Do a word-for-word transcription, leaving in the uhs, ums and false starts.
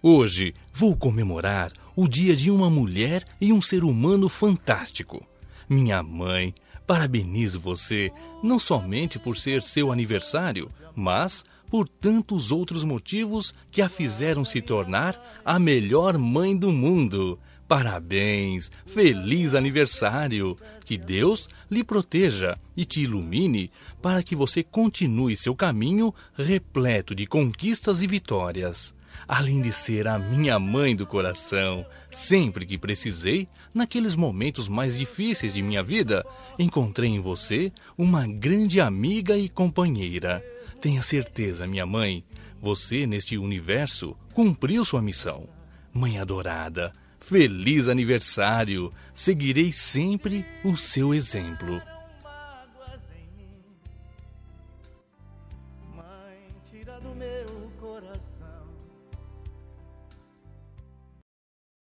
Hoje vou comemorar o dia de uma mulher e um ser humano fantástico. Minha mãe, parabenizo você não somente por ser seu aniversário, mas por tantos outros motivos que a fizeram se tornar a melhor mãe do mundo. Parabéns, feliz aniversário! Que Deus lhe proteja e te ilumine para que você continue seu caminho repleto de conquistas e vitórias. Além de ser a minha mãe do coração, sempre que precisei, naqueles momentos mais difíceis de minha vida, encontrei em você uma grande amiga e companheira. Tenha certeza, minha mãe, você neste universo cumpriu sua missão. Mãe adorada, feliz aniversário! Seguirei sempre o seu exemplo. Mãe, tira do meu coração